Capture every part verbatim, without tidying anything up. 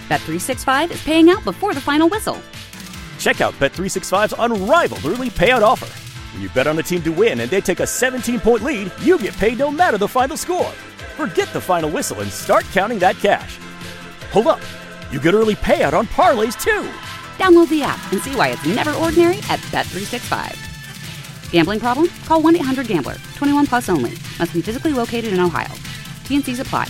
Bet three sixty-five is paying out before the final whistle. Check out Bet three sixty-five's unrivaled early payout offer. When you bet on a team to win and they take a seventeen-point lead, you get paid no matter the final score. Forget the final whistle and start counting that cash. Hold up. You get early payout on parlays, too. Download the app and see why it's never ordinary at Bet three sixty-five. Gambling problem? Call one eight hundred gambler. twenty-one plus only. Must be physically located in Ohio. T and Cs apply.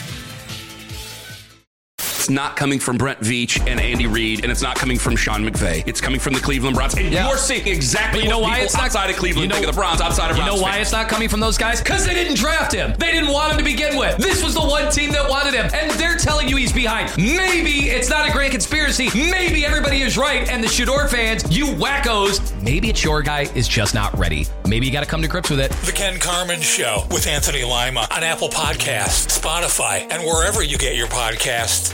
It's not coming from Brent Veach and Andy Reid, and it's not coming from Sean McVay. It's coming from the Cleveland Browns. And yeah. you're seeing exactly you know what why people it's not, outside of Cleveland you know, think of the Browns, outside of You Browns know why fans. it's not coming from those guys? Because they didn't draft him. They didn't want him to begin with. This was the one team that wanted him, and they're telling you he's behind. Maybe it's not a grand conspiracy. Maybe everybody is right, and the Shador fans, you wackos, maybe it's your guy is just not ready. Maybe you got to come to grips with it. The Ken Carman Show with Anthony Lima on Apple Podcasts, Spotify, and wherever you get your podcasts.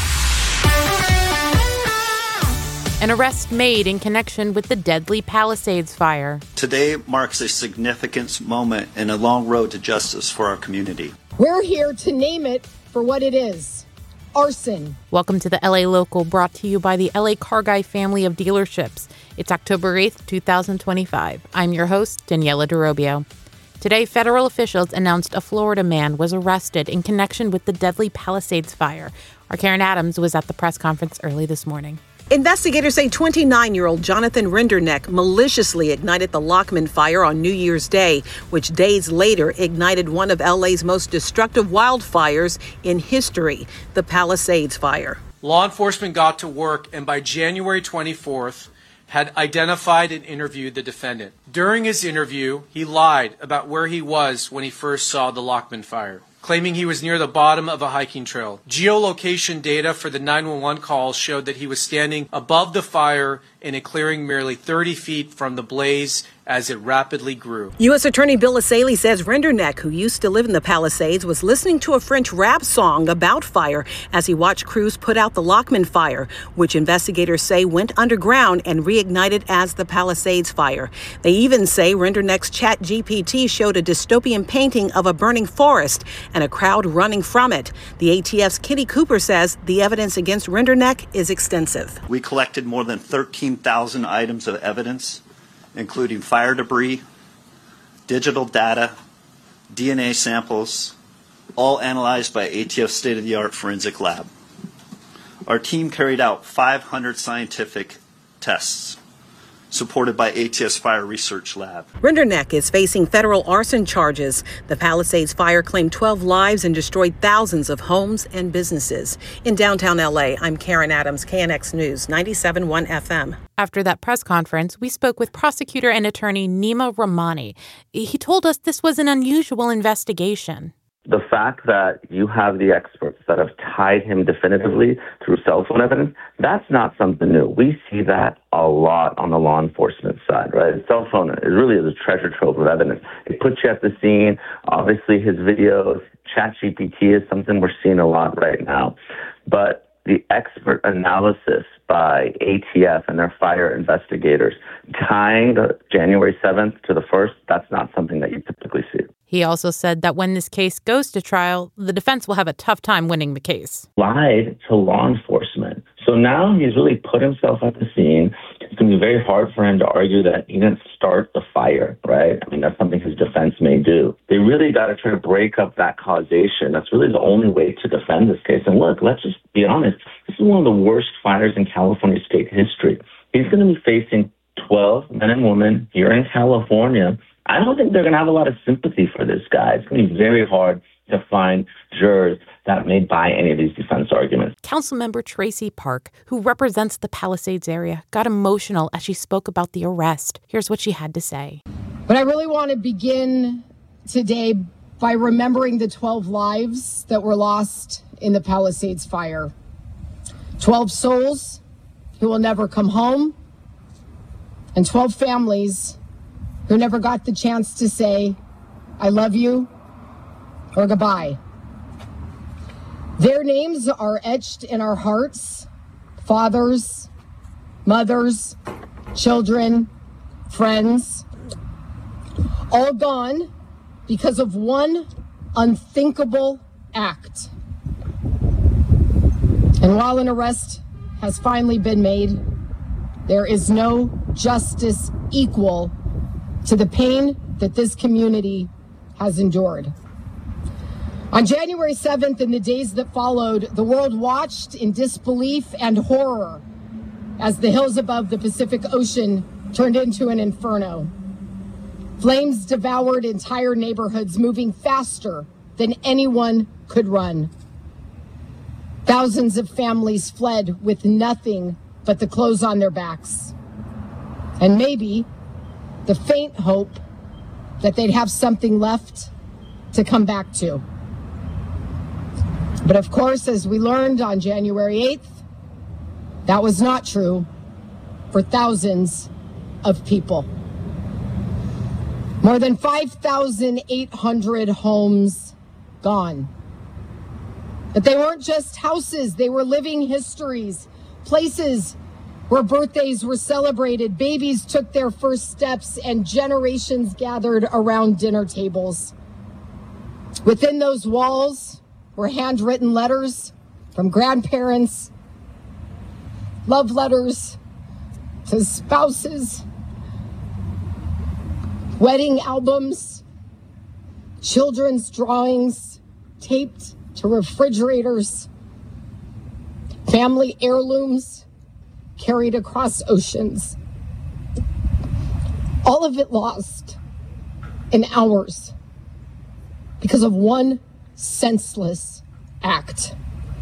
An arrest made in connection with the deadly Palisades fire. Today marks a significant moment in a long road to justice for our community. We're here to name it for what it is: arson. Welcome to the L A Local, brought to you by the L A Car Guy family of dealerships. It's October eighth, twenty twenty-five. I'm your host, Daniela DeRobio. Today, federal officials announced a Florida man was arrested in connection with the deadly Palisades fire. Our Karen Adams was at the press conference early this morning. Investigators say twenty-nine-year-old Jonathan Renderneck maliciously ignited the Lockman fire on New Year's Day, which days later ignited one of L A's most destructive wildfires in history, the Palisades fire. Law enforcement got to work and by January twenty-fourth had identified and interviewed the defendant. During his interview, he lied about where he was when he first saw the Lockman fire, claiming he was near the bottom of a hiking trail. Geolocation data for the nine one one calls showed that he was standing above the fire in a clearing merely thirty feet from the blaze as it rapidly grew. U S Attorney Bill Asaley says Renderneck, who used to live in the Palisades, was listening to a French rap song about fire as he watched crews put out the Lockman fire, which investigators say went underground and reignited as the Palisades fire. They even say Renderneck's Chat G P T showed a dystopian painting of a burning forest and a crowd running from it. The A T F's Kitty Cooper says the evidence against Renderneck is extensive. We collected more than thirteen thousand items of evidence, including fire debris, digital data, D N A samples, all analyzed by A T F's state-of-the-art forensic lab. Our team carried out five hundred scientific tests, supported by A T F's Fire Research Lab. Renderneck is facing federal arson charges. The Palisades fire claimed twelve lives and destroyed thousands of homes and businesses. In downtown L A, I'm Karen Adams, K N X News, ninety-seven point one F M. After that press conference, we spoke with prosecutor and attorney Nima Rahmani. He told us this was an unusual investigation. The fact that you have the experts that have tied him definitively through cell phone evidence, that's not something new. We see that a lot on the law enforcement side, right? Cell phone is really a treasure trove of evidence. It puts you at the scene. Obviously, his videos, Chat G P T is something we're seeing a lot right now. But the expert analysis by A T F and their fire investigators tying the January seventh to the first, that's not something that you typically see. He also said that when this case goes to trial, the defense will have a tough time winning the case. Lied to law enforcement. So now he's really put himself at the scene. It's going to be very hard for him to argue that he didn't start the fire, right? I mean, that's something his defense may do. They really got to try to break up that causation. That's really the only way to defend this case. And look, let's just be honest. This is one of the worst fires in California state history. He's going to be facing twelve men and women here in California. I don't think they're going to have a lot of sympathy for this guy. It's going to be very hard to find jurors that may buy any of these defense arguments. Councilmember Tracy Park, who represents the Palisades area, got emotional as she spoke about the arrest. Here's what she had to say. But I really want to begin today by remembering the twelve lives that were lost in the Palisades fire. twelve souls who will never come home, and twelve families who never got the chance to say, I love you, or goodbye. Their names are etched in our hearts: fathers, mothers, children, friends, all gone because of one unthinkable act. And while an arrest has finally been made, there is no justice equal to the pain that this community has endured. On January seventh and the days that followed, the world watched in disbelief and horror as the hills above the Pacific Ocean turned into an inferno. Flames devoured entire neighborhoods, moving faster than anyone could run. Thousands of families fled with nothing but the clothes on their backs. And maybe the faint hope that they'd have something left to come back to. But of course, as we learned on January eighth, that was not true for thousands of people. More than five thousand eight hundred homes gone. But they weren't just houses, they were living histories, places where birthdays were celebrated, babies took their first steps, and generations gathered around dinner tables. Within those walls were handwritten letters from grandparents, love letters to spouses, wedding albums, children's drawings taped to refrigerators, family heirlooms carried across oceans. All of it lost in hours because of one senseless act.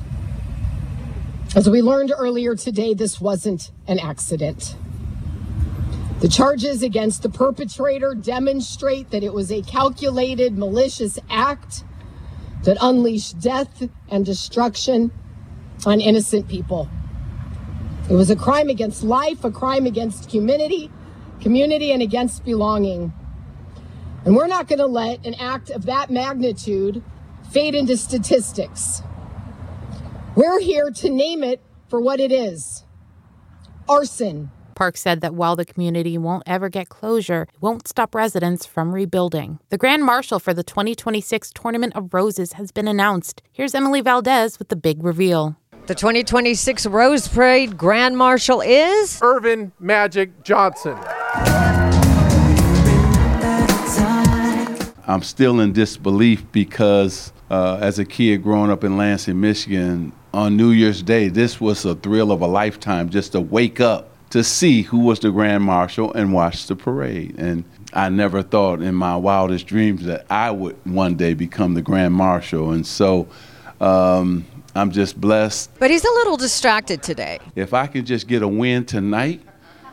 As we learned earlier today, this wasn't an accident. The charges against the perpetrator demonstrate that it was a calculated, malicious act that unleashed death and destruction on innocent people. It was a crime against life, a crime against community, community, and against belonging. And we're not going to let an act of that magnitude fade into statistics. We're here to name it for what it is: arson. Park said that while the community won't ever get closure, it won't stop residents from rebuilding. The Grand Marshal for the twenty twenty-six Tournament of Roses has been announced. Here's Emily Valdez with the big reveal. The twenty twenty-six Rose Parade Grand Marshal is Earvin Magic Johnson. I'm still in disbelief because uh, as a kid growing up in Lansing, Michigan, on New Year's Day, this was a thrill of a lifetime just to wake up to see who was the Grand Marshal and watch the parade. And I never thought in my wildest dreams that I would one day become the Grand Marshal. And so um, I'm just blessed. But he's a little distracted today. If I could just get a win tonight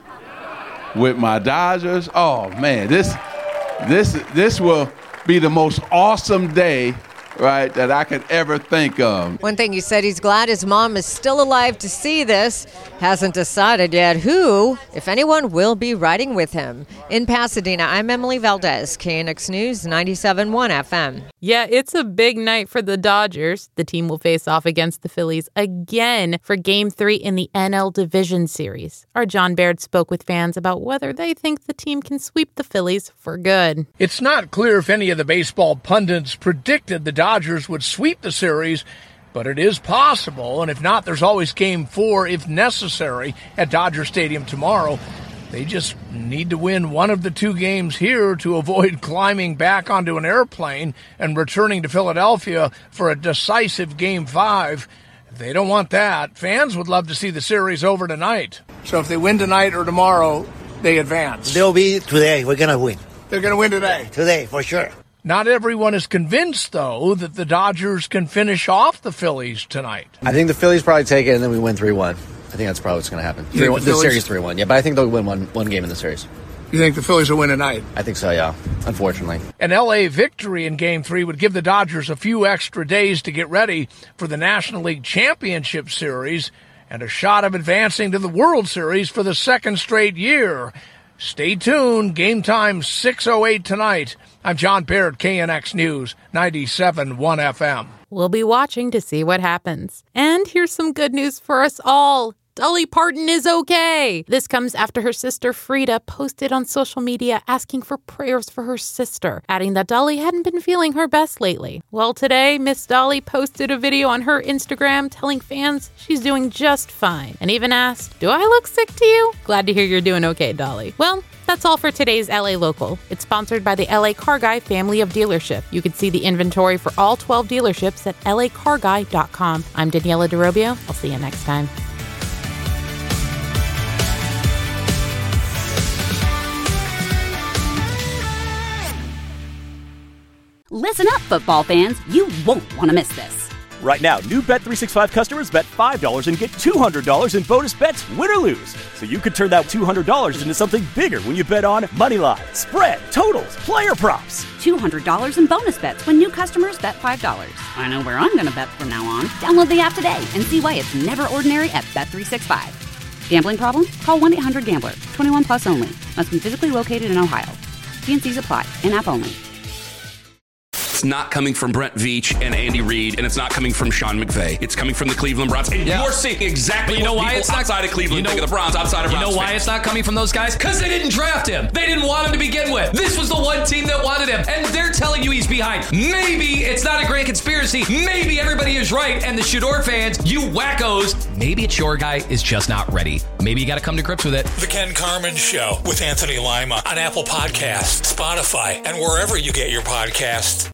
with my Dodgers, oh man, this this this will be the most awesome day, right, that I could ever think of. One thing he said, he's glad his mom is still alive to see this. Hasn't decided yet who, if anyone, will be riding with him. In Pasadena, I'm Emily Valdez, K N X News, ninety-seven point one F M. Yeah, it's a big night for the Dodgers. The team will face off against the Phillies again for Game three in the N L Division Series. Our John Baird spoke with fans about whether they think the team can sweep the Phillies for good. It's not clear if any of the baseball pundits predicted the Dodgers would sweep the series, but it is possible, and if not, there's always Game four if necessary at Dodger Stadium tomorrow. They just need to win one of the two games here to avoid climbing back onto an airplane and returning to Philadelphia for a decisive Game five. If they don't want that, fans would love to see the series over tonight. So if they win tonight or tomorrow, they advance. They'll be today. We're going to win. They're going to win today? Today, for sure. Not everyone is convinced, though, that the Dodgers can finish off the Phillies tonight. I think the Phillies probably take it, and then we win three one. I think that's probably what's going to happen. three one, the, the series three one, yeah, but I think they'll win one, one game in the series. You think the Phillies will win tonight? I think so, yeah, unfortunately. An L A victory in Game three would give the Dodgers a few extra days to get ready for the National League Championship Series and a shot of advancing to the World Series for the second straight year. Stay tuned. Game time six oh eight tonight. I'm John Baird, K N X News, ninety-seven point one F M. We'll be watching to see what happens. And here's some good news for us all. Dolly Parton is okay. This comes after her sister Frida posted on social media asking for prayers for her sister, adding that Dolly hadn't been feeling her best lately. Well, today, Miss Dolly posted a video on her Instagram telling fans she's doing just fine, and even asked, "Do I look sick to you?" Glad to hear you're doing okay, Dolly. Well, that's all for today's L A Local. It's sponsored by the L A Car Guy family of dealership. You can see the inventory for all twelve dealerships at L A car guy dot com. I'm Daniela DeRobio. I'll see you next time. Listen up, football fans. You won't want to miss this. Right now, new Bet three sixty-five customers bet five dollars and get two hundred dollars in bonus bets, win or lose. So you could turn that two hundred dollars into something bigger when you bet on moneyline, spread, totals, player props. two hundred dollars in bonus bets when new customers bet five dollars. I know where I'm going to bet from now on. Download the app today and see why it's never ordinary at Bet three sixty-five. Gambling problem? Call one eight hundred gambler. twenty-one plus only. Must be physically located in Ohio. T N Cs apply. In-app only. It's not coming from Brent Veach and Andy Reid, and it's not coming from Sean McVay. It's coming from the Cleveland Browns. And yeah. you're seeing exactly but you know what why people it's not, outside of Cleveland you know, think of the Browns, outside of You Browns know why fans. it's not coming from those guys? Because they didn't draft him. They didn't want him to begin with. This was the one team that wanted him, and they're telling you he's behind. Maybe it's not a grand conspiracy. Maybe everybody is right, and the Shador fans, you wackos, maybe it's your guy is just not ready. Maybe you got to come to grips with it. The Ken Carman Show with Anthony Lima on Apple Podcasts, Spotify, and wherever you get your podcasts.